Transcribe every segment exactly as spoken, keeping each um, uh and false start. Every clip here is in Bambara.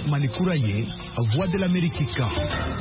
Malikura ye, Voix de l'Amérique ka.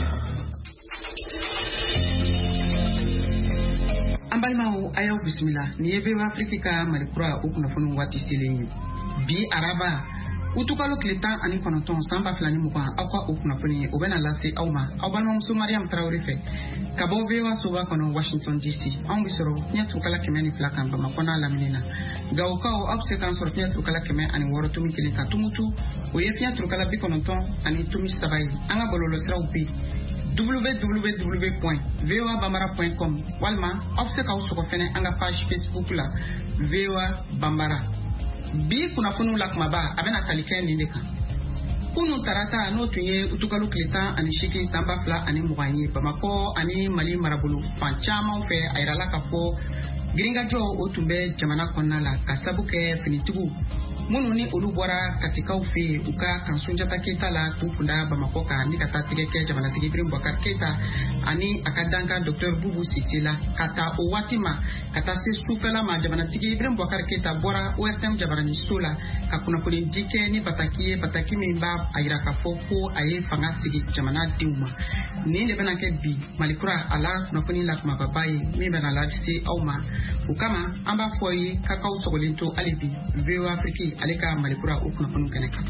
Ambalmao ayaw bismillah ni ebe wa Afrika Malikura ukuna fonu wati sele bi araba utukalo kletan ani konoton samba flani muka akwa ukuna foni obena lase awma awbalma musu Mariam Traoré fe kabo vewa soba kono Washington D C on bisoro nya tukala kemeni flakan bama kona laminina gawka o absekan sortia tukala kemen ani woro tumi kilika tumutu o yefia tukala bi konoton ani tumi sabai anga bololo srawpi w w w point v o a bambara point com walma obseka usoko fene anga page Facebook la V O A Bambara bi kuna funu lakmaba abena taliken nindeka kunu tarata no tunye utukalu kleta ani shiki samba fla ani muganye bamako ani mali marabulu fanchama fe airala kafo Gringa jo otumbe jamana konna la kasabuke finitugu munu ni olubora katika ufe uka kansunja taketa la kupunda bamakoka ni kata tigeke jamana tigibrim Boubacar Keita ani akadanka Docteur Boubou Sisila kata owatima kata se sufela ma jamana tigibrim Boubacar Keita bora O R T M jamana ni sola kakuna politike ni batakie bataki mimba ayira kafoko aye fanga sigi jamana diuma ni le benake bi Malikura ala nafuni la kuma babaye mi benala ci awma ukama amba foyi kakao sogolinto alibi V O A Afriki alika Malikura ukuna funu keneka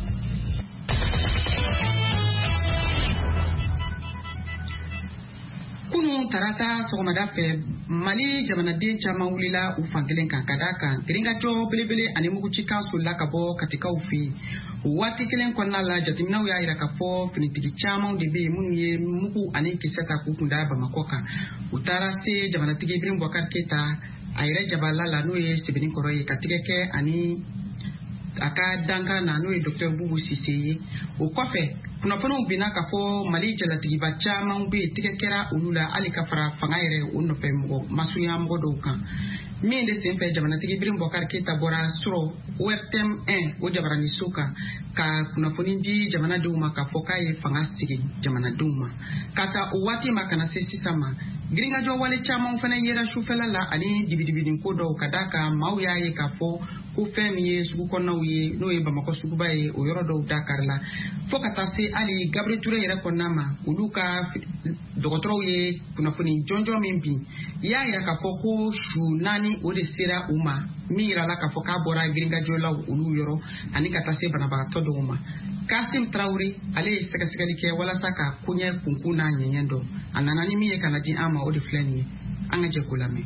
kunu tarata sogomada fe Mali jamana den chama wulila ufangelen kan kadaka gringa jo belebele ani mugu chika sulla kabo katika ufi wati kelen konna la jatimna ya ira kafo finitigi chama de be munye mugu ani kisata kukunda ba makoka utara se jamana tigi brim Boubacar Keita ayre jabala la noye sibini koroye katigeke ani aka danka na noye Docteur Boubou Siseye o kofe kuna fono bina kafo Mali jalatigi ba chama be tigekera ulula ali kafara fangaire onno fe mo masuya mo do kan mi de sempe jamana tigi brim Boubacar Keita bora suro O R T M one o jabara ni suka ka kuna foni di jamana duma kafo kai fangasigi jamana duma kata uwati makana sisi sama Gringa jo wale chama mfana yera shufela la ani dibidibidi nkodo kadaka mau ya ye kafo ku femi ye suku konna uye no ye bamako suku baye o yoro do Dakar la foka tase ali Gabriel Touré yera konna ma uluka dokotro ye kuna funi jonjo mimbi ya ira kafo ko shunani o de sera uma mira la kafo ka bora Gringa jo la ulu yoro ani katase banaba todo uma Kassim Traoré ale seka sekalike wala saka kunye kunkuna nyendo ananani miye kanadi ama o de flani anga je kulame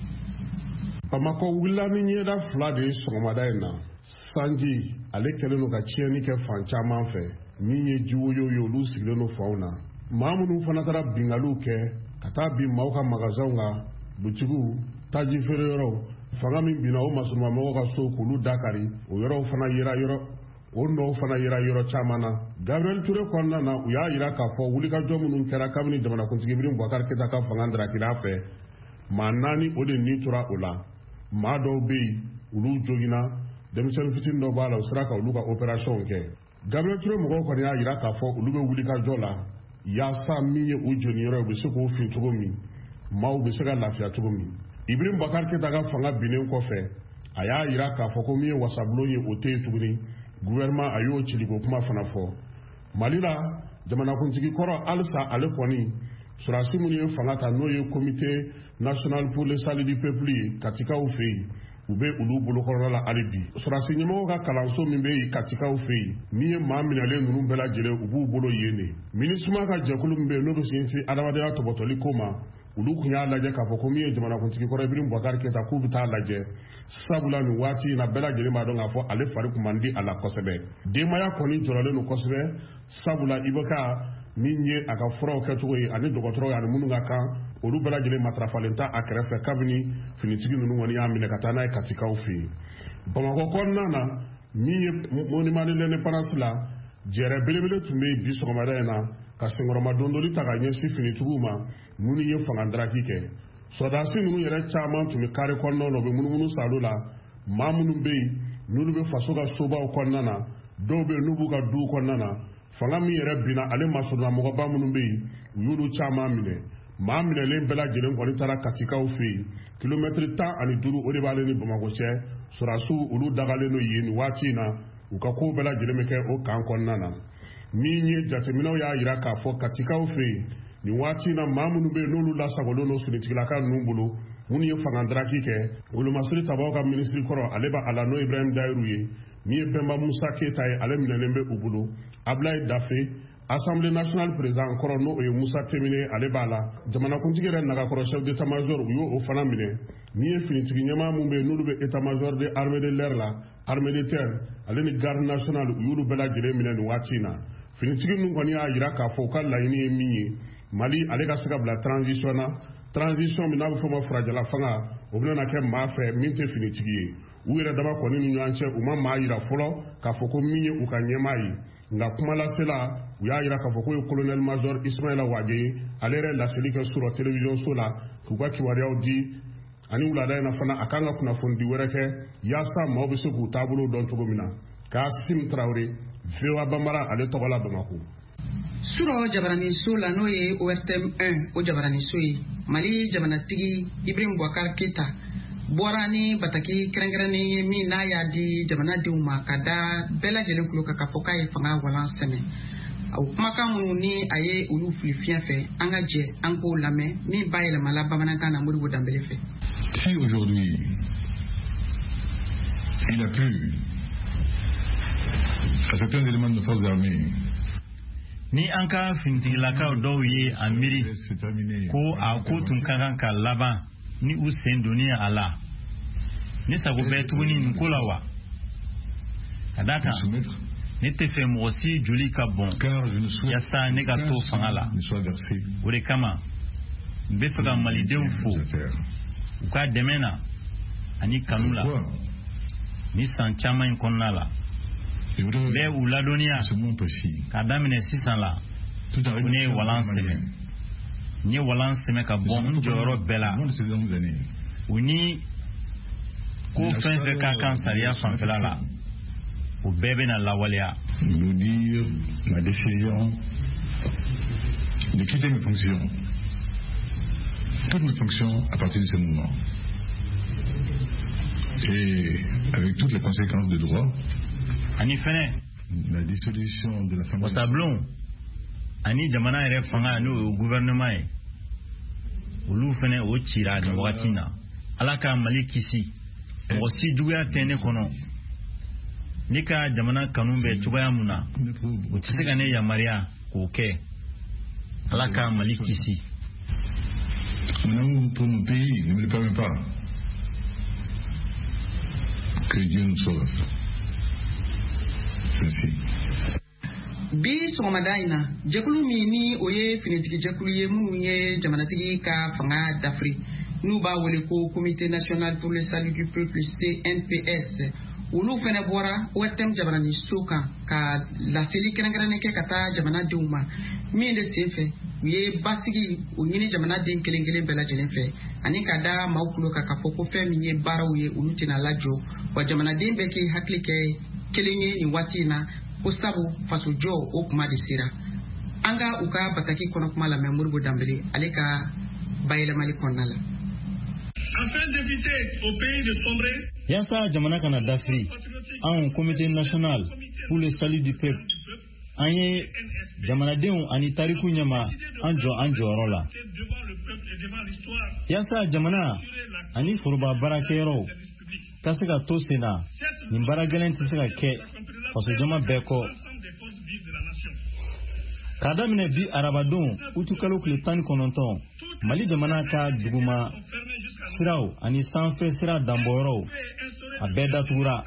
Bamako wulani nyeda flade songomada ina sanji ale keleno ka chieni ke fanchama fe minye juyo yo lu sigeno fauna mamunu fanatara bingalu ke kata bi mauka magazonga butigu taji ferero fangami bina o masuma mauka so kulu Dakari o yoro fana yira yoro ondo fana yira yoro chamana Gabriel Touré konna na uya yira ka fo wulika jomunun kera kamini jamana kuntigi birin Boubacar Keita ka fangandra kilafe manani ode ni tura ola mado be ulu jogina demisen fitin do bala usraka ulu ka operation ke Gabriel Touré mo ko ya yira ka fo ulu be wulika jola ya sa miye ujoni yoro be soko fin togomi maw be sega lafia togomi Ibrahim Boubacar Keita ka fanga binen ko fe aya yira ka fo ko miye wasablo ye ote tuguni gouvernement ayo chiliko kuma fana fo Malila jamana kuntigi koro alsa ale koni surasi muni fanga ta noye comité national pour le salut du peuple katika ufi ube ulu bolo koro la alibi surasi nyemo ka kalanso mimbe katika ufi niye maminale nunu bela jere ubu bolo yene minisuma ka jakulu mbe no be sinti adawade ya tobotoli koma ulu kunya laje ka fo komiye jamana kuntigi koro Ibrahim Boubacar Keita ku bita laje sabula ni wati na bela jere ma don afo ale fari kumandi ala kosebe demaya koni jorale no kosebe sabula ibaka ninye aka fura ka tugo ani dokotoro ya munu ngaka olu bela jere matrafalenta akrefe kabini finitigi nunu woni amine katana katika ufi Bamako konna na niye moni manile ne parasla jere belebele tumbe biso komada na kasengoro madondoli taganya si finitugu ma muni ye fangandra kike sodasi nunu yere chama tumi kare konna no be munu munu salula mamunu be nunu be fasoga soba konna na dobe nubu ka du konna na fanga mi yere bina ale masuna mo ba munu be yulu chama mine ma mine le bela jelen ko ni tara katika ufi kilometre ta ani duru o de bale ni Bamako che surasu ulu dagale no yini wati na uka ko bela jelen meke o kan konna na min ye jateminɛw y'a yira k'a fɔ katikaw fɛ yen nin waati na maa minnu bɛ yen n'olu lasagolen don finitigilaka ninnu bolo minnu ye fangadaraki kɛ olomasiri tabaw ka minisiri kɔrɔ ale b'a a la n'o Ibrahim Dayiru ye min ye Bɛnba Musa Keyita ye ale minɛlen bɛ u bolo Ablaye Dafe Assemblée nationale président kɔrɔ n'o ye Musa Temine ale b'a la jamanakuntigi yɛrɛ nagakɔrɔ chef d'état major u y'o fana minɛ min ye finitigi ɲɛmaa mun bɛ yen n'olu bɛ état major de armée de l'air la armée de terre ale ni garde nationale u y'olu bɛɛ lajɛlen minɛ nin waati in na finitigi ninnu kɔni y'a yira k'a fɔ u ka laɲini ye min ye Mali ale ka se ka bila transition na transition min n'a bɛ fɔ ma farajɛla fanga o bɛna kɛ maa fɛ min tɛ finitigi ye u yɛrɛ daba kɔni ni ɲɔgɔn cɛ u ma maa yira fɔlɔ k'a fɔ ko min ye u ka ɲɛmaa ye nka kuma lasela u y'a yira k'a fɔ k'o ye colonel major Ismaïla Wage ye ale yɛrɛ laseli kɛ sɔrɔ télévision so la k'u ka kibaruyaw di ani wulada in na fana a kan ka kunnafoni wɛrɛ kɛ yaasa maaw bɛ se k'u taabolo dɔn cogo min na Kassim Traoré V O A Bambara ale tɔgɔ la Bamako. Suro jabarani so la n'o ye O R T M un o jabarani so ye Mali jamanatigi Ibrahim Boubacar Keita bɔra ni bataki kɛrɛnkɛrɛnnen ye min n'a y'a di jamanadenw ma ka da bɛɛ lajɛlen kulo kan k'a fɔ k'a ye fanga walan sɛmɛ o kumakan minnu ni a ye olu fili fiɲɛ fɛ an ka jɛ an k'o lamɛn min b'a yɛlɛmala bamanankan na Modibo Dambele fɛ. Si aujourd'hui il a plu à certains éléments de nos forces armées ni an ka fintigilakaw dɔw ye a miiri ko a ko tun ka kan ka laban ni u sen donni a la ni sago bɛ tuguni nin ko la wa ka da kan ne tɛ fɛ mɔgɔ si joli ka bɔn yaasa ne ka to fanga la o de kama n bɛ fɛ ka malidenw fo u ka dɛmɛ na ani kanu la ni san caman in kɔnɔna la n bɛ u ladɔnniya k'a daminɛ sisan la ko ne ye walan sɛmɛ n ye walan sɛmɛ ka bɔ n jɔyɔrɔ bɛɛ la u ni ko fɛn fɛn ka kan sariya fanfɛla la o bɛɛ bɛna lawaleya. Nous dire ma décision de quitter mes fonctions, toutes mes fonctions à partir de ce moment, et avec toutes les conséquences de droit. Ani fɛnɛ la dissolution de la famille wasablon ani jamana yɛrɛ fanga n'o gouvernement ye olu fɛnɛ o cira nin wagati na ala ka Mali kisi mɔgɔ si juguya tɛ ne kɔnɔ ne ka jamana kanu bɛ cogoya mun na o tɛ se ka ne yamaruya k'o kɛ ala ka Mali kisi. Mon amour pour mon pays ne me le permet pas. Que Dieu nous sauve. Bi sɔgɔmada in na jɛkulu min ni o ye finitigi jɛkulu ye minnu ye jamanatigi ka fanga dafiri n'u b'a wele ko comité national pour le salut du peuple C N P S olu fɛnɛ bɔra O R T M jabarani so kan ka laseli kɛrɛnkɛrɛnnen kɛ ka taa jamanadenw ma min de sen fɛ u ye basigi o ɲini jamanaden kelen kelen bɛɛ lajɛlen fɛ ani ka da maaw kulo kan k'a fɔ ko fɛn min ye baaraw ye olu tɛna lajɔ wa jamanaden bɛɛ k'i hakili kɛ kelen ye nin waati in na ko sabu faso jɔ o kuma de sera an ka u ka bataki kɔnɔ kuma lamɛn Modibo Dambele ale ka bayɛlɛmali kɔnɔna la. Afin d'éviter au pays de sombrer, yasa jamana kana dafiri an comité national pour le salut du peuple an ye jamanadenw ani tariku ɲɛma an jɔ an jɔyɔrɔ la yasa jamana ani foroba baarakɛyɔrɔw ka se ka to sen na nin baara gɛlɛn tɛ se ka kɛ faso jama bɛɛ kɔ k'a daminɛ bi arabadon utu kalo tile tan ni kɔnɔntɔn Mali jamana ka duguma siraw ani sanfɛ sira danbɔyɔrɔw a bɛɛ datugura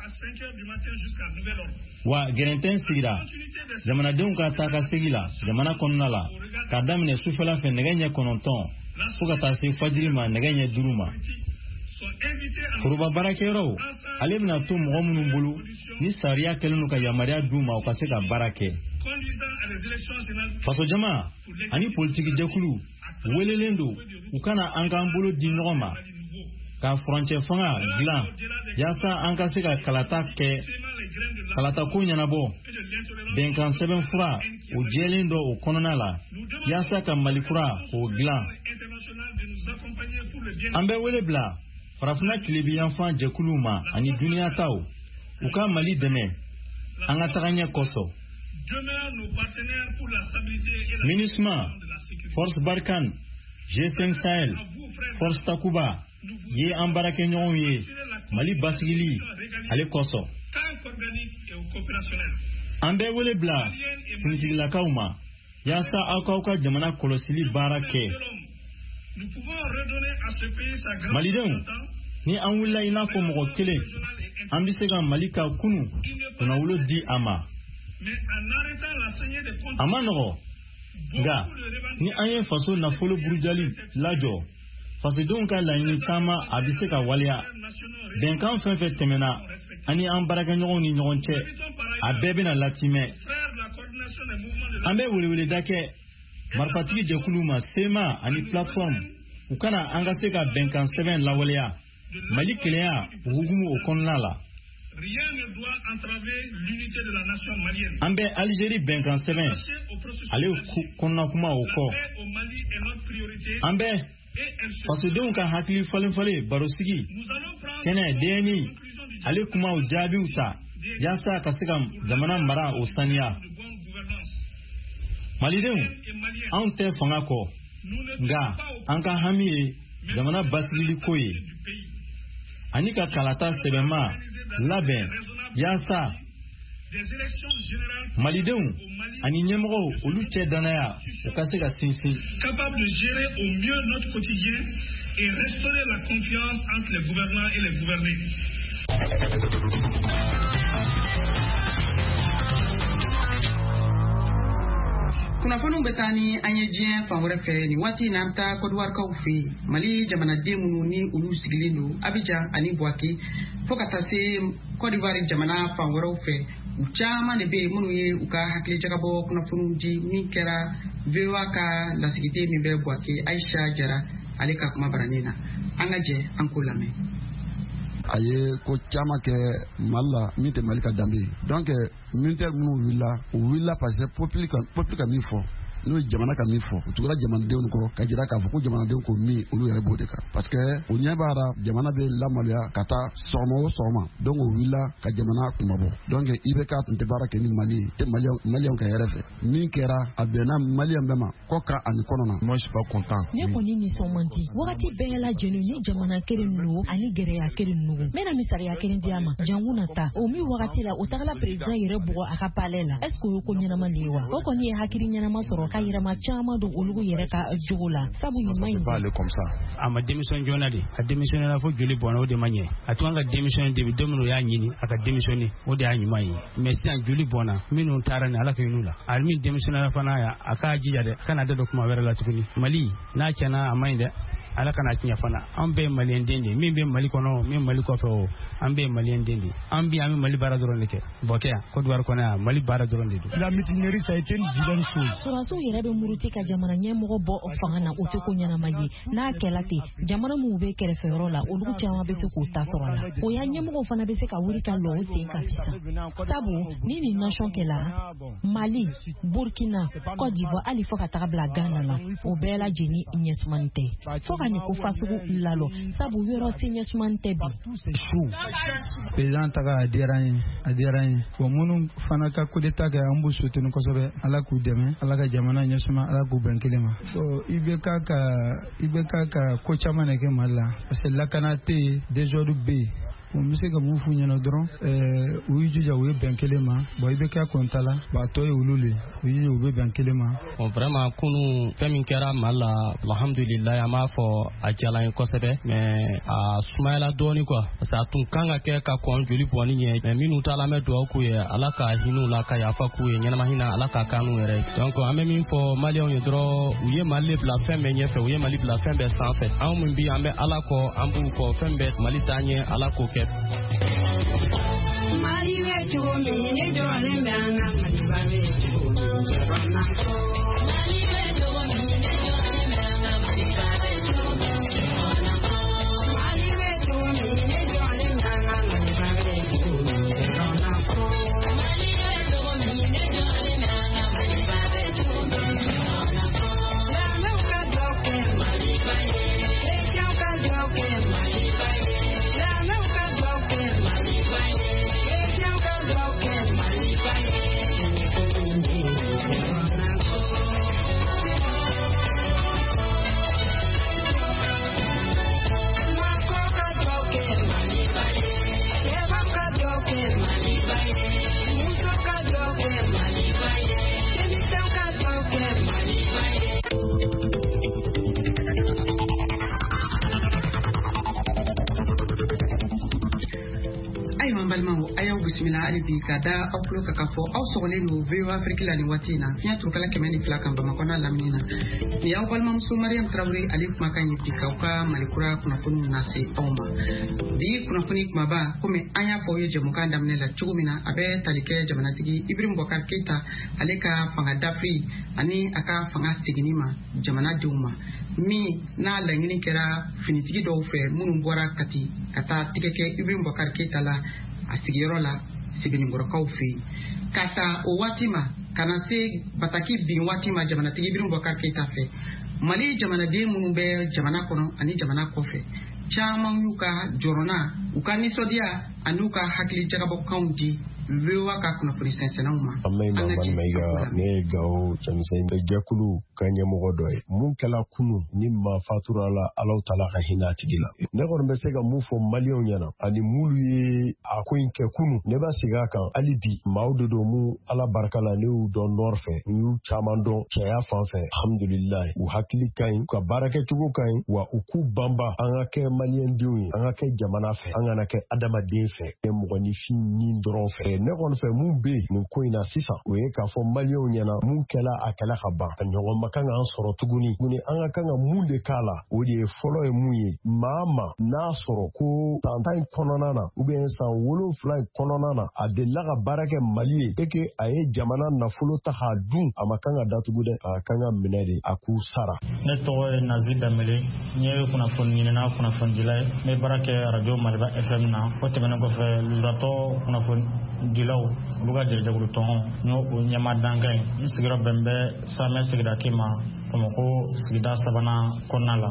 wa gɛrɛntɛn sigira jamanadenw ka taa ka segi la jamana kɔnɔna la k'a daminɛ sufɛla fɛ nɛgɛ ɲɛ kɔnɔntɔn fo ka taa se fajiri ma nɛgɛ ɲɛ duuru ma foroba baarakɛyɔrɔw ale bɛna to mɔgɔ minnu bolo ni sariya kɛlen don ka yamaruya d'u ma u ka se ka baara kɛ faso jama ani politiki jɛkulu welelen don u kana an k'an bolo di ɲɔgɔn ma ka furancɛ fanga dilan yaasa an ka se ka kalata kɛ kalata ko ɲɛnabɔ bɛnkan sɛbɛn fura o jɛlen dɔ o kɔnɔna la yaasa ka Mali kura k'o dilan an bɛ wele bila farafina tilebiyanfan jɛkuluw ma ani duniya taw u ka Mali dɛmɛ an ka taga ɲɛ kɔsɔ MINUSMA, Force Barkhane, G cinq Sahel, Force Takuba, ye an baarakɛ ɲɔgɔnw ye Mali basigili ale kosɔn. An bɛ wele bila finitigilakaw ma yaasa aw k'aw ka jamana kɔlɔsili baara kɛ. Malidenw, ni an wulila i n'a fɔ mɔgɔ kelen, an bɛ se ka Mali ka kunu kunnawolo di a ma. A ma nɔgɔ, nka ni an ye faso nafolo burujali lajɔ, fasodenw ka laɲini caman a bɛ se ka waleya. Bɛnkan fɛn fɛn tɛmɛna ani an baarakɛɲɔgɔnw ni ɲɔgɔn cɛ, a bɛɛ bɛna latimɛ. An bɛ weleweleda kɛ marifatigi jɛkulu ma sema ani plateforme u kana an ka se ka bɛnkan sɛbɛn lawaleya. Mali kelenya o hukumu o kɔnɔna la. An bɛ Algérie bɛnkan sɛbɛn ale kɔnɔna kuma o kɔ. An bɛ fasodenw ka hakili falen falen baro sigi kɛnɛ D N I ale kumaw jaabiw ta yaasa ka se ka jamana mara o saniya. Malidenw, anw tɛ fanga kɔ, nka an ka hami ye jamana basigili ko ye ani ka kalata sɛbɛnma labɛn yaasa Malidenw ani ɲɛmɔgɔw olu cɛ danaya u ka se ka sinsin. Capable de gérer au mieux notre quotidien et restaurer la confiance entre les gouvernants et les gouvernés. Kunnafoniw bɛ taa ni an ye diɲɛ fan wɛrɛ fɛ ni waati in na an bɛ taa Côte d'Ivoirekaw fɛ yen. Mali jamanaden minnu ni olu sigilen don Abidjan ani Bouaké fo ka taa se Côte d'Ivoire jamana fan wɛrɛw fɛ. U caman de bɛ yen minnu ye u ka hakili jagabɔ kunnafoniw di min kɛra V O A ka lasigiden min bɛ Bouaké Aïcha Jara ale ka kuma baranin na. An ka jɛ an k'o lamɛn. A ye ko caman kɛ Mali la min tɛ Mali ka danbe ye. Donc militaire minnu wulila u wulila parce que peuple ka peuple ka min fɔ n'o jamana ka min fɔ u tugura jamanadenw kɔ ka jira k'a fɔ ko jamanadenw ko min olu yɛrɛ b'o de kan parce que u ɲɛ b'a la jamana bɛ lamaloya ka taa sɔgɔma o sɔgɔma donc u wulila ka jamana kumabɔ donc I B K tun tɛ baara kɛ ni Mali ye tɛ maliyɛnw ka yɛrɛ fɛ min kɛra a bɛnna maliyɛn bɛɛ ma kɔ ka ani kɔnɔ na. Moi je suis pas content. Ne kɔni nisɔn man di wagati bɛɛ lajɛlen ni jamana kelen ninnu ani gɛrɛya kelen ninnu n bɛna misaliya kelen di a ma jango nata o min wagati la o tagala président yɛrɛ bugɔ a ka palais la est ce que o ye ko ɲɛnama de ye wa o kɔni ye hakili ɲɛnama sɔrɔ ka yɛrɛma caman don olu yɛrɛ ka jogo la sabu ɲuman in a ma démission joona de a démissionné la fo joli bɔnna o de ma ɲɛ a tun ka démission de don minnu y'a ɲini a ka démissionné o de y'a ɲuman ye mais sisan joli bɔnna minnu taara ni ala ka hin'u la a min démissionné la fana a k'a jija dɛ kana da dɔ kuma wɛrɛ la tuguni Mali n'a tiɲɛna a ma ɲi dɛ ala kana tiɲɛ fana an bɛɛ maliyɛn den de min bɛ Mali kɔnɔ min Mali kɔfɛ o an bɛɛ maliyɛn den de an bi an bɛ Mali baara dɔrɔn de kɛ Bouaké yan Côte d'Ivoire kɔnɔ yan Mali baara dɔrɔn de don. La mutinerie ça a été une vilaine chose. Sɔrɔdasiw yɛrɛ bɛ muruti ka jamana ɲɛmɔgɔ bɔ fanga na o tɛ ko ɲɛnama ye n'a kɛla ten jamana minnu bɛ kɛrɛfɛ yɔrɔ la olu caman bɛ se k'u ta sɔrɔ a la o ya ɲɛmɔgɔw fana bɛ se ka wuli ka lɔ o sen kan sisan sabu ni nin nation kɛla Mali Burkina Côte d'Ivoire hali fo ka taga bila Ghana la o bɛɛ lajɛlen ɲɛsumani tɛ fo ka nin ko fasugu lalo sabu yɔrɔ si ɲɛsumani tɛ bi. Président taga a diyara n ye a diyara n ye bon minnu fana ka coup d'état kɛ an b'u soutenir kosɛbɛ ala k'u dɛmɛ ala ka jamana ɲɛsuma ala k'u bɛn kelen ma bon I B K ka I B K ka ko caman de kɛ Mali la parce que lakana tɛ yen désordre bɛ yen bon n bɛ se ka mun f'u ɲɛna dɔrɔn u y'u jija u ye bɛn kelen ma bon I B K kɔnta la bon a tɔ ye olu le u y'u u bɛ bɛn kelen ma. Bon vraiment kunu fɛn min kɛra Mali la alhamdulilayi an b'a fɔ a diyala n ye kosɛbɛ mais a sumayala dɔɔni quoi parce que a tun kan ka kɛ ka kɔn joli bɔnni ɲɛ mais minnu ta la an bɛ dugawu k'u ye ala ka hin'u la ka yafa k'u ye ɲɛnama hinɛ ala ka kan n'u yɛrɛ donc an bɛ min fɔ maliyɛnw ye dɔrɔn u ye Mali bila fɛn bɛɛ ɲɛfɛ u ye Mali bila fɛn bɛɛ sanfɛ anw min bi an bɛ ala kɔ an b'u kɔ fɛn bɛɛ Mali t'an ɲɛ ala k'o kɛ. Mali bɛ cogo min ne jɔlen bɛ an ka Mali bɛ cogo min Mali bɛ cogo min ne jɔlen bɛ an ka Mali bɛ cogo min Mali bɛ cogo min ne jɔlen bɛ an ka Mali bɛ cogo min Mali bɛ cogo min ne jɔlen bɛ an ka Mali bɛ cogo min lamɛnw ka jɔ kɛ Mali ba ye Chrétiens ka jɔ kɛ Mali ba ye lamɛnw ka jɔ kɛ Mali ba ye Chrétiens ka jɔ kɛ Mali ba ye bi ka da aw tulo ka ka fɔ aw sɔgɔlen don V O A Afrique la nin waati in na fiɲɛ turukala kɛmɛ ni fila kan Bamakɔ n'a lamini na ni y'aw balimamuso Mariam Traoré ale kumakan ye bi k'aw ka malikura kunnafoni lase aw ma bi kunnafoni kumaba komi an y'a fɔ aw ye jɛmukan daminɛ la cogo min na a bɛ tali kɛ jamanatigi Ibrahim Boubacar Keita ale ka fanga dafiri ani a ka fanga seginni ma jamanadenw ma min n'a laɲini kɛra finitigi dɔw fɛ minnu bɔra Kati ka taa tigɛ kɛ Ibrahim Boubacar Keita la a sigiyɔrɔ la Sebenikɔrɔkaw fɛ ka taa o waati ma ka na se bataki bin waati ma jamanatigi Ibrahim Boubacar Keita fɛ Mali jamanaden minnu bɛ jamana kɔnɔ ani jamana kɔfɛ caman y'u ka jɔrɔna u ka nisɔndiya ani u ka hakili jagabɔkanw di V O A ka kunnafoni sɛnsɛnnaw ma. Amai ma man mai ga ne gawo cɛmisɛn bɛ jɛkulu ka ɲɛmɔgɔ dɔ ye mun kɛla kunu ni ma fatura la Alahu Taala ka hinɛ a tigi la. Ne kɔni bɛ se ka mun fɔ maliyɛnw ɲɛna ani mulu ye a ko in kɛ kunu ne b'a segin a kan hali bi maaw de don mun Ala barika la ne y'u dɔn nɔr fɛ u y'u caman dɔn cɛya fan fɛ alhamdulilayi u hakili ka ɲi u ka baarakɛcogo ka ɲi wa u k'u banba an ka kɛ maliyɛndenw ye an ka kɛ jamana fɛ an kana kɛ adamaden fɛ kɛ mɔgɔninfin ni dɔrɔn fɛ. Ne kɔni fɛ mun bɛ nin ko in na sisan o ye k'a fɔ maliyɛnw ɲɛna mun kɛla a kɛla ka ban a ɲɔgɔn ma kan k'an sɔrɔ tuguni tuguni an ka kan ka mun de k'a la o de ye fɔlɔ ye mun ye maa ma n'a sɔrɔ ko san tan in kɔnɔna na ou bien san wolonfila in kɔnɔna na a delila ka baara kɛ Mali ye et que a ye jamana nafolo ta k'a dun a ma kan ka datugu dɛ a kan ka minɛ de a k'u sara. Ne tɔgɔ ye Nazi Danbele n ye kunnafoni ɲinina kunnafonidila ye n bɛ baara kɛ radio Maliba F M na o tɛmɛnen kɔfɛ lujuratɔ kunnafoni dilaw olu ka jɛjɛkulu tɔn n y'o ɲɛma dankan ye n sigiyɔrɔ bɛn bɛ Samɛ sigida Kima Bamakɔ sigida sabanan kɔnɔna la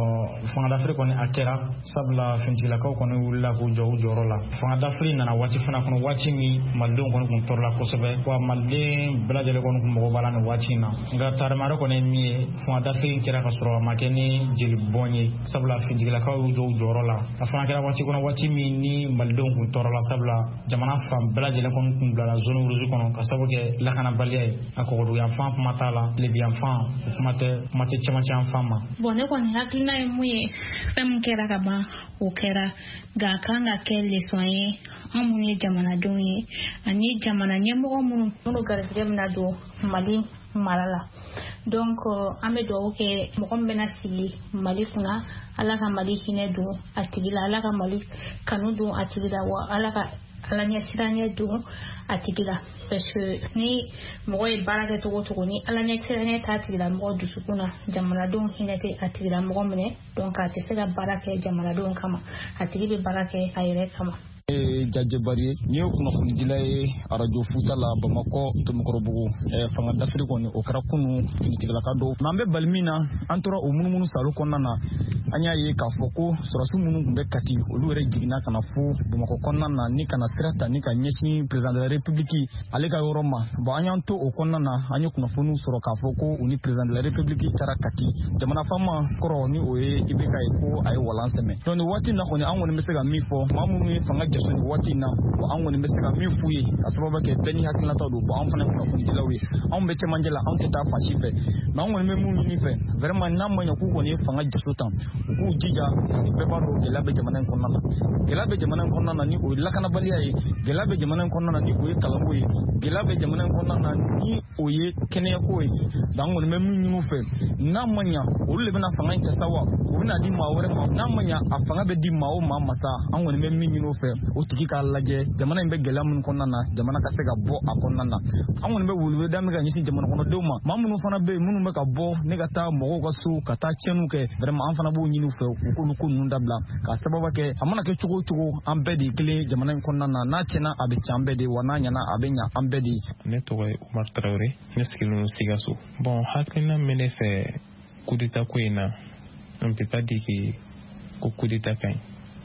ɔ fanga dafiri kɔni a kɛra sabula finitigilakaw kɔni wulila k'u jɔ u jɔyɔrɔ la fanga dafiri nana waati fana kɔnɔ waati min malidenw kɔni kun tɔɔrɔla kosɛbɛ wa maliden bɛɛ lajɛlen kɔni kun mago b'a la nin waati in na nka tarimare kɔni ye min ye fanga dafiri kɛra ka sɔrɔ a ma kɛ ni jeli bɔn ye sabula finitigilakaw y'u jɔ u jɔyɔrɔ la a fana kɛra waati kɔnɔ waati min ni malidenw kun tɔɔrɔla sabula jamana fan bɛɛ lajɛlen kɔni kun bilala zone rouge kɔnɔ ka sababu kɛ lakanabaliya ye a kɔgɔduyanfan kuma t'a la lebiyanfan kuma tɛ kuma tɛ caman caman fan ma. Bon ne kɔni hakilina ye mun ye fɛn min kɛra ka ban o kɛra nka a kan ka kɛ leçon ye an minnu ye jamanadenw ye ani jamana ɲɛmɔgɔ minnu minnu garijɛgɛ bɛna don Mali mara la donc an bɛ dugawu kɛ mɔgɔ min bɛna sigi Mali kunna Ala ka Mali hinɛ don a tigi la Ala ka Mali kanu don a tigi la wa Ala ka Ala ɲɛ siranya don a tigi la parce que ni mɔgɔ ye baara kɛ cogo cogo ni Ala ɲɛ siranya t'a tigi la mɔgɔ dusukun na jamanadenw hinɛ tɛ a tigi la mɔgɔ minɛ donc a tɛ se ka baara kɛ jamanadenw kama a tigi bɛ baara kɛ a yɛrɛ kama. Jajabari ni o kunnafonidila ye radio Futa la Bamakɔ Tomikɔrɔbugu fanga dafiri kɔni o kɛra kunu finitigilaka dɔw mais an bɛ bali min na an tora o munumunu salo kɔnɔna na an y'a ye k'a fɔ ko sɔrɔsi minnu tun bɛ Kati olu yɛrɛ jiginna ka na fo Bamakɔ kɔnɔna na ni kana sira ta ni ka ɲɛsin président de la république ale ka yɔrɔ ma bon an y'an to o kɔnɔna na an ye kunnafoniw sɔrɔ k'a fɔ ko u ni président de la république taara Kati jamana faama kɔrɔ ni o ye I B K ye ko a ye walan sɛmɛ donc nin waati in na kɔni an kɔni bɛ se ka min fɔ maa minnu ye fanga jɛso nin waati in na bon an kɔni bɛ se ka min f'u ye ka sababu kɛ bɛɛ ni hakilinataw don bon an fana kunnafonidilaw ye anw bɛ cɛmancɛ la anw tɛ taa fan si fɛ mais an kɔni bɛ mun ɲini fɛ vraiment n'a ma ɲɛ k'u kɔni ye fanga jɛso tan u k'u jija parce que bɛɛ b'a dɔn gɛlɛya bɛ jamana in kɔnɔna na gɛlɛya bɛ jamana in kɔnɔna na ni o ye lakanabaliya ye gɛlɛya bɛ jamana in kɔnɔna na ni o ye kalanko ye gɛlɛya bɛ jamana in kɔnɔna na ni o ye kɛnɛyako ye donc an kɔni bɛ min ɲini u fɛ n'a ma ɲɛ olu de bɛna fanga in kɛ sa wa u bɛna di maa wɛrɛ ma n'a ma ɲɛ a fanga bɛ di maa o maa ma sa an kɔni bɛ min ɲini u fɛ o tigi k'a lajɛ jamana in bɛ gɛlɛya minnu kɔnɔna na jamana ka se ka bɔ a kɔnɔna na an kɔni bɛ weleweleda min ka ɲɛsin jamana kɔnɔdenw ma maa minnu fana bɛ yen minnu bɛ ka bɔ ne ka taa mɔgɔw ka so ka taa tiɲɛniw kɛ vraiment an fana b'o ɲini u fɛ u k'olu ko ninnu dabila k'a sababu kɛ a mana kɛ cogo o cogo an bɛɛ de ye kelen jamana in kɔnɔna na n'a tiɲɛna a bɛ tiɲɛ an bɛɛ de wa n'a ɲɛna a bɛ ɲɛ an bɛɛ de ye. Ne tɔgɔ ye Umar Traoré ne sigilen don Sikaso bon hakilina min ne fɛ coup d'état ko in na on ne peut pas dire que ko coup d'état ka ɲi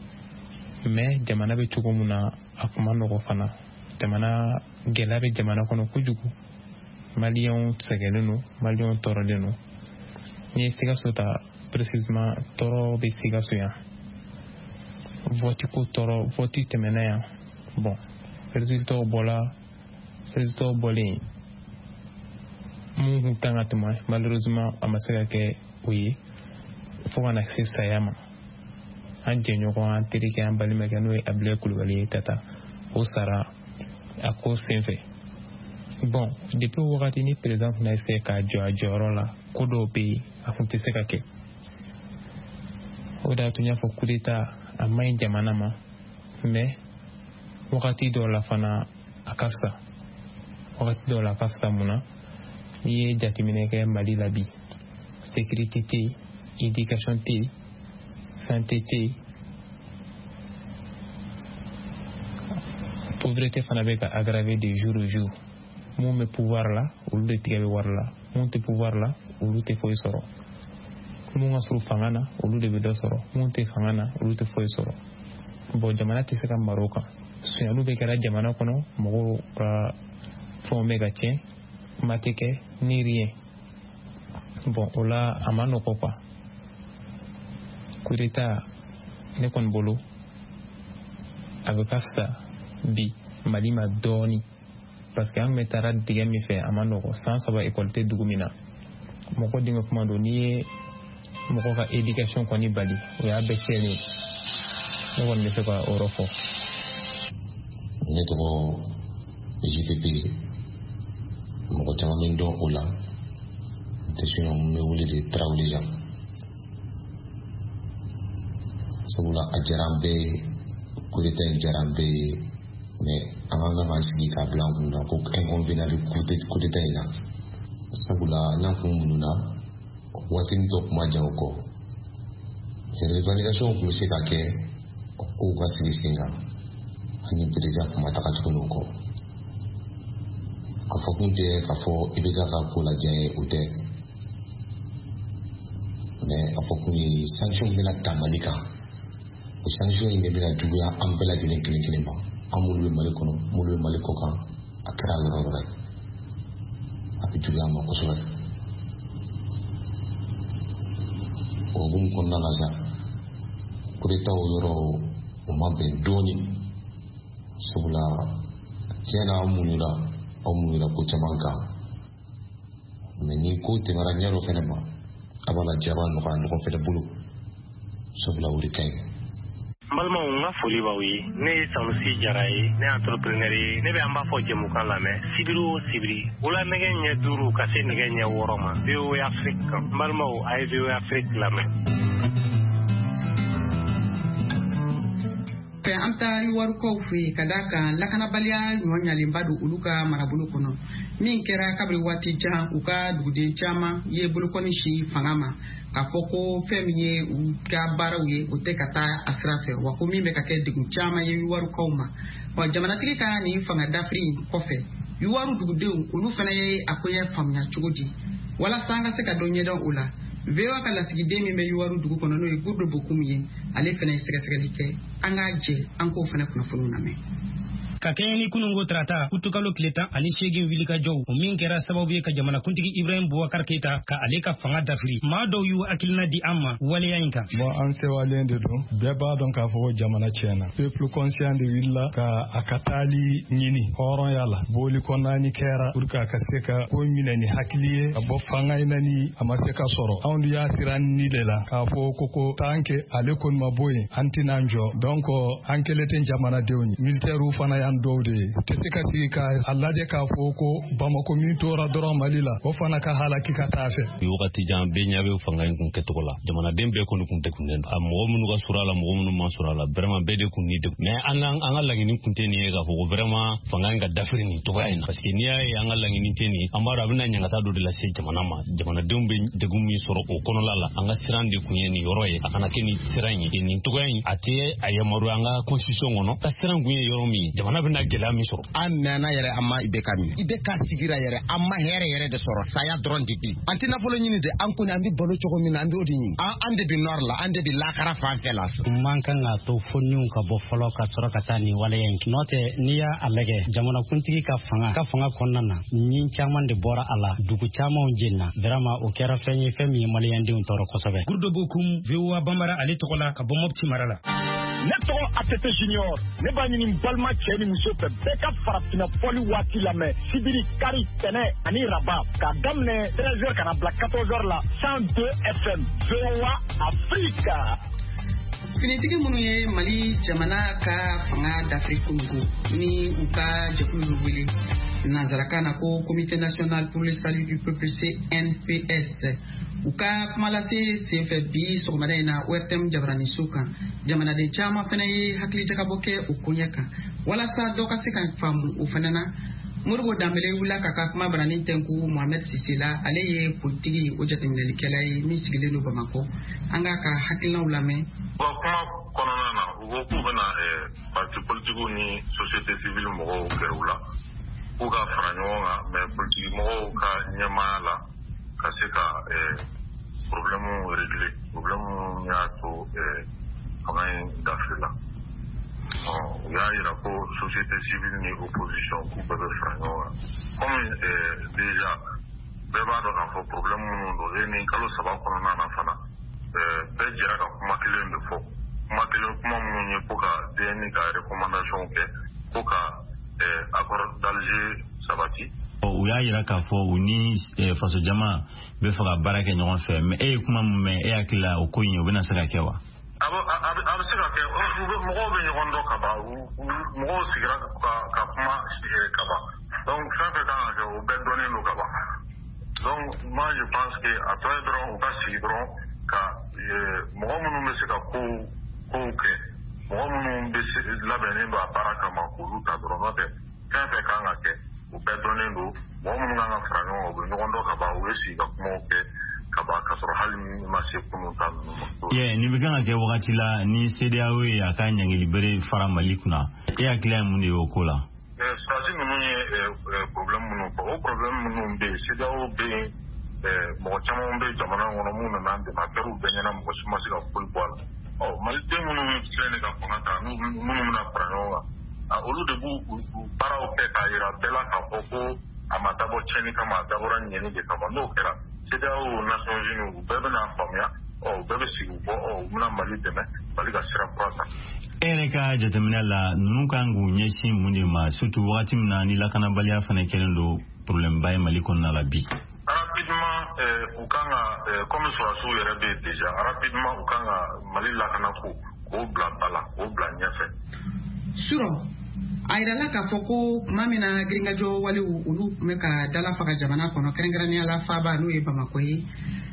mais jamana bɛ cogo min na a kuma nɔgɔ fana jamana gɛlɛya bɛ jamana kɔnɔ kojugu maliyɛnw sɛgɛnnen don maliyɛnw tɔɔrɔlen don n'i ye Sikaso ta précisément tɔɔrɔ bɛ Sikaso yan vote ko tɔɔrɔ vote tɛmɛna yan bon résultat bɔla résultat bɔlen mun kun kan ka tɛmɛ malheureusement a ma se ka kɛ o ye fo ka na se saya ma an jɛɲɔgɔn an terikɛ an balimakɛ n'o ye Abdulaye Kulubali ye Tata o sara a ko senfɛ bon depuis wagati ni président na essayer ka jɔ a jɔyɔrɔ la ko dɔw bɛ yen a kun tɛ se ka kɛ o de y'a to n y'a fɔ coup d'état a man ɲi jamana ma mais wagati dɔw la fana a ka fisa wagati dɔw la a ka fisa mun na n'i ye jateminɛ kɛ Mali la bi sécurité tɛ yen éducation tɛ yen santé tɛ yen pauvreté fana bɛ ka aggraver de jour au jour mun bɛ pouvoir la olu de tigɛ bɛ wari la mun tɛ pouvoir la olu tɛ foyi sɔrɔ mun ka surun fanga na olu de bɛ dɔ sɔrɔ mun tɛ fanga na olu tɛ foyi sɔrɔ bon jamana tɛ se ka mara o kan suɲɛliw bɛ kɛra jamana kɔnɔ mɔgɔw ka fɛnw bɛ ka tiɲɛ kuma tɛ kɛ ni rien bon o la a ma nɔgɔ quoi coup d'état ne kɔni bolo a bɛ ka fisa bi Mali ma dɔɔni parce que an bɛ taara dingɛ min fɛ a ma nɔgɔ san saba école tɛ dugu min na mɔgɔ denkɛ kuma don n'i ye mɔgɔ ka éducation kɔni bali o y'a bɛɛ tiɲɛlen ne kɔni bɛ se ka o yɔrɔ fɔ. Ne tɔgɔ J P P mɔgɔ caman bɛ dɔn o la n tɛ sunɔgɔ n bɛ wele de Tarawele Jean sabula a diyara an bɛɛ ye coup d'état in diyara an bɛɛ ye mais an ka kan k'an sigi k'a bila an kun na ko inconvénient bɛ coup d'état in na sabula n'an kun mununa waatini dɔ kuma jan o kɔ revalidation tun bɛ se ka kɛ kow ka sigi sen kan ani président kuma taga tuguni o kɔ a fɔ kun tɛ k'a fɔ i bɛ ka ka ko lajɛ o tɛ mais a fɔ kun ye sanction bɛna ta Mali kan o sanction in de bɛna juguya an bɛɛ lajɛlen kelen kelen ma an minnu bɛ Mali kɔnɔ minnu bɛ Mali kɔ kan a kɛra yɔrɔ yɔrɔ ye a bɛ juguya an ma kosɛbɛ o hukumu kɔnɔna la sa coup d'état o yɔrɔ o ma bɛn dɔɔni sabula tiɲɛna an muɲuna aw muɲuna ko caman kan mais ni ko tɛmɛra ɲɛ dɔ fɛnɛ ma a b'a lajɛ a b'a nɔgɔya ɲɔgɔn fɛnɛ bolo sabula o de ka ɲi. N balimaw n ka foli b'aw ye ne ye Sanusi Jara ye ne ye entrepreneur ye ne bɛ an b'a fɔ jɛmukan lamɛn sibiri o sibiri wula nɛgɛ ɲɛ duuru ka se nɛgɛ ɲɛ wɔɔrɔ ma V O A Afrique kan n balimaw a ye V O A Afrique lamɛn. fɛ an taa Iwarukaw fɛ yen ka d'a kan lakanabaliya ɲɔ ɲalenba don olu ka marabolo kɔnɔ min kɛra kabiri waati jan u ka duguden caman ye bolokɔni si fanga ma k'a fɔ ko fɛn min ye u ka baaraw ye o tɛ ka taa a sira fɛ wa ko min bɛ ka kɛ degun caman ye Iwarukaw ma wa jamanatigi ka nin fanga dafiri in kɔfɛ Iwaru dugudenw olu fana ye a ko ye faamuya cogo di walasa an ka se ka dɔ ɲɛdɔn o la V O A ka lasigiden min bɛ Iwaru dugu kɔnɔ n'o ye Gurdo Bokum ye ale fana ye sɛgɛsɛgɛli kɛ an k'a jɛ an k'o fana kunnafoniw lamɛn. ka kɛɲɛ ni kunungo tarata kutukalo tile tan ani seegin wilikajɔw o min kɛra sababu ye ka jamanakuntigi Ibrahim Boubacar Keita ka ale ka fanga dafiri maa dɔw y'u hakilina di an ma waleya in kan. bon an sewalen de don bɛɛ b'a dɔn k'a fɔ ko jamana tiɲɛna peuple conscient de wulila ka a ka taali ɲini hɔrɔnya la boli kɔnɔni kɛra pour que a ka se ka ko minɛ ni hakili ye ka bɔ fanga in na ni a ma se ka sɔrɔ anw y'a siran ni de la k'a fɔ ko ko tant que ale kɔni ma bɔ yen an tɛn'an jɔ donc an kelen tɛ jamanadenw ye militaires fana y'an dɔw de ye tɛ se ka sigi ka a lajɛ k'a fɔ ko Bamako min tora dɔrɔn Mali la o fana ka halaki ka taa fɛ. wagati jan bɛɛ ɲɛ bɛ fanga in kun kɛcogo la jamanaden bɛɛ kɔni kun degunnen a mɔgɔ minnu ka sur'a la mɔgɔ minnu ma sur'a la vraiment bɛɛ de kun ni degun mais an an ka laɲini kun tɛ nin ye k'a fɔ ko vraiment fanga in ka dafiri nin cogoya in na parce que n'i y'a ye an ka laɲini tɛ nin an b'a dɔn a bɛna ɲangata dɔ de lase jamana ma jamanadenw bɛ degun min sɔrɔ o kɔnɔla la an ka siran de kun ye nin yɔrɔ ye a kana kɛ nin siran ye nin cogoya in a tɛ a yamaruya an ka constitution kɔnɔ ka siran kun ye yɔrɔ min jamana bɛna gɛlɛya min sɔrɔ. an mɛnna yɛrɛ an ma I B K min I B K sigira yɛrɛ an ma hɛrɛ yɛrɛ de sɔrɔ saya dɔrɔn de bi an tɛ nafolo ɲini de an kɔni an bɛ balo cogo min na an bɛ o de ɲini an de bi nord la an de bi lakara fan fɛ la. man kan ka to fɔniw ka bɔ fɔlɔ ka sɔrɔ ka taa nin waleya in n'o tɛ n'i y'a lajɛ jamanakuntigi ka fanga ka fanga kɔnɔna na nin caman de bɔra a la dugu camanw jenina vraiment o kɛra fɛn ye fɛn min ye maliyɛndenw tɔɔrɔ kosɛbɛ. Gurdo Bokum V O A Bambara ale tɔgɔ la ka bɔ Mopti mara la. ne tɔgɔ A T T Junior ne b'a ɲini balima cɛ ni muso fɛ bɛɛ ka farafinna fɔli waati lamɛn sibiri kari tɛnɛ ani raba k'a daminɛ treize heures ka na bila quatorze heures la cent deux F M V O A Afrique. finitigi minnu ye Mali jamana ka fanga d'Afrique kungo ni u ka jɛkulu wele nanzarakan na ko Comité national pour le salut du peuple C N P S u ka kuma lase senfɛ bi sɔgɔmada in na O R T M jabarani so kan jamanaden caman fana ye hakili jagabɔ kɛ o ko ɲɛ kan walasa dɔ ka se ka faamu o fana na Modibo Dambele wula ka ka kuma barani tɛnku Mohamed Sise la ale ye politiki o jateminɛlikɛla ye min sigilen don Bamako an ka ka hakilinaw lamɛn. Bon kuma kɔnɔna na u ko k'u bɛna parti politikiw ni société civile mɔgɔw gɛrɛ u la k'u ka fara ɲɔgɔn kan mais politiki mɔgɔw ka ɲɛmaaya la ka se ka problème régler problème y'a to fanga in dafe la. Il y a eu la société civile et l'opposition qui peuvent faire. Comme déjà, il y a un problème, il y a un calot sabat qu'on a en afana. Il y a un maquillon de faux. Maquillon, comment on y est pour qu'il y ait une recommandation pour qu'il accord d'Alger sabati. O y'a yira k'a fɔ u ni faso jama bɛ fɛ ka baara kɛ ɲɔgɔn fɛ mais e ye kuma min mɛn e hakili la o ko in o bɛna se ka kɛ wa? A bɛ se ka kɛ mɔgɔw bɛ ɲɔgɔn dɔn ka ban mɔgɔw sigira ka kuma ka ban donc fɛn fɛn kan ka kɛ o bɛɛ dɔnnen don ka ban donc moi je pense que a tɔ ye dɔrɔn u ka sigi dɔrɔn ka mɔgɔ minnu bɛ se ka kow kow kɛ mɔgɔ minnu bɛ labɛnnen don a baara kama k'olu ta dɔrɔn n'o tɛ fɛn fɛn kan ka kɛ o bɛɛ dɔnnen don mɔgɔ minnu kan ka fara ɲɔgɔn kan u bɛ ɲɔgɔn dɔn ka ban u bɛ sigi ka kumaw kɛ kaba ka sɔrɔ hali ni ma se kunun ta ninnu ma. Ye nin bɛ kan ka kɛ wagati la ni C D A O ye a ka ɲangili bere fara Mali kunna e hakili ye mun de ye o ko la? Sɔrɔsi ninnu ye problème minnu fɔ o problème minnu bɛ yen C D A O bɛ yen mɔgɔ caman bɛ jamana kɔnɔ minnu nana dɛmɛ a kɛra u bɛɛ ɲɛna mɔgɔ si ma se ka foyi bɔ a la. Ɔ Maliden minnu filɛ nin ka fanga ta minnu bɛna fara ɲɔgɔn kan olu de b'u baaraw kɛ k'a yira bɛɛ la k'a fɔ ko a ma dabɔ tiɲɛni kama a dabɔra ɲɛni de kama n'o kɛra C D A O Nations Unies u bɛɛ bɛna faamuya ɔ u bɛɛ bɛ sigi u bɔ ɔ u bɛna Mali dɛmɛ Mali ka sira kura ta. E yɛrɛ ka jateminɛ la ninnu kan k'u ɲɛsin mun de ma surtout wagati min na ni lakanabaliya fana kɛlen don problème ba ye Mali kɔnɔna la bi. Rapidement u kan ka comme sɔrɔsiw yɛrɛ bɛ yen déjà rapidement u kan ka Mali lakana ko k'o bila ba la k'o bila ɲɛfɛ. Suro a yirala k'a fɔ ko tuma min na girinkajɔ walew olu tun bɛ ka dala faga jamana kɔnɔ kɛrɛnkɛrɛnnenya la faaba n'o ye Bamako ye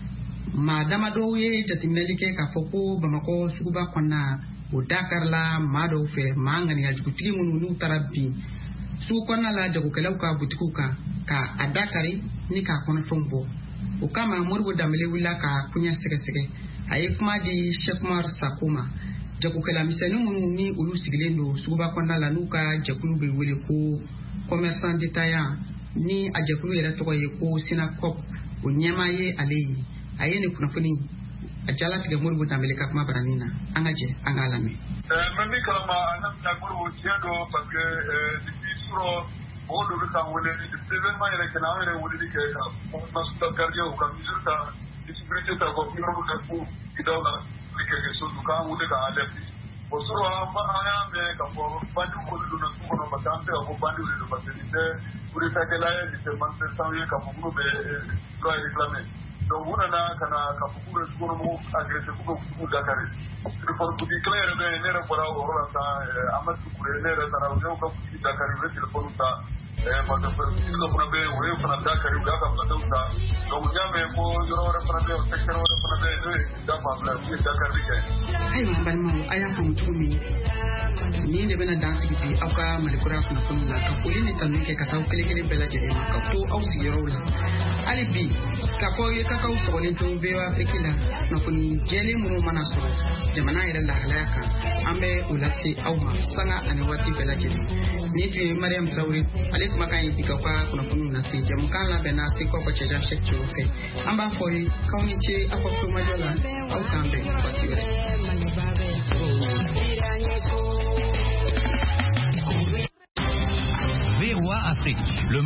maa damadɔw ye jateminɛli kɛ k'a fɔ ko Bamako suguba kɔnɔna o dakarila maa dɔw fɛ maa ŋaniya jugutigi minnu n'u taara bin sugu kɔnɔna la jagokɛlaw ka butikiw kan ka a dakari ni k'a kɔnɔfɛnw bɔ o kama Modibo Dambele wulila ka kuɲɛ sɛgɛsɛgɛ a ye kuma di Cheikh Umar Sako ma jagokɛla misɛnnin minnu ni olu sigilen don suguba kɔnɔna la n'u ka jɛkulu bɛ wele ko commerçant détaillant ni a jɛkulu yɛrɛ tɔgɔ ye ko Sinacop o ɲɛmaa ye ale ye a ye nin kunnafoni a jalatigɛ Modibo Dambele ka kuma barani na an ka jɛ an k'a lamɛn. Mɛ min kalama a na mina Modibo tiɲɛ don parce que depuis sɔrɔ mɔgɔ dɔ bɛ k'an wele ni événement yɛrɛ kɛnɛ an yɛrɛ weleli kɛ ka consultant gardien ka mesure ta sécurité ta ko yɔrɔ ka ko kidaw la quelque chose k'an wele ka alerte o sɔrɔ an y'a mɛn ka fɔ bandiw kɔni donna su kɔnɔ parce que an tɛ ka fɔ bandiw de don parce que nin tɛ kuretakɛla ye nin tɛ manifestant ye k'a fɔ minnu bɛ droit réclamer donc u nana ka na k'a fɔ k'u bɛ sukɔnɔmɔgɔw agressé k'u bɛ k'u dakari téléphone boutique kelen yɛrɛ bɛ yen ne yɛrɛ bɔra o yɔrɔ la sisan Amadu Tukure ne yɛrɛ taara u y'u ka boutique dakari u ye téléphone ta parce que boutique dɔ fana bɛ yen o ye fana dakari u y'a ka plateau ta donc n y'a mɛn ko yɔrɔ wɛrɛ fana bɛ yen o secteur wɛrɛ fana bɛ yen n'o ye da fanfɛla u ye dakari kɛ. Ayiwa n balimaw a y'a faamu cogo min nin de bɛna dan sigi bi aw ka Malikura kunnafoni la ka foli ni tanu kɛ ka taa kelen kelen bɛɛ lajɛlen ma ka to aw sigiyɔrɔw la hali bi k'a fɔ ye kakaw sɔgɔlen to V O Afrique la kunnafoni jɛlen minnu mana sɔrɔ jamana yɛrɛ lahalaya kan an bɛ o lase aw ma sanga ani waati bɛɛ lajɛlen ni tun ye Mariam Traoré ale kumakan ye bi k'aw ka kunnafoniw lase jamukan labɛnna Sekɔ Kɔcɛjan Sɛk Coro fɛ an b'a fɔ ye k'aw ni ce aw ka kulomajɔ la aw k'an bɛn waati wɛrɛ. V O A Afrique. Le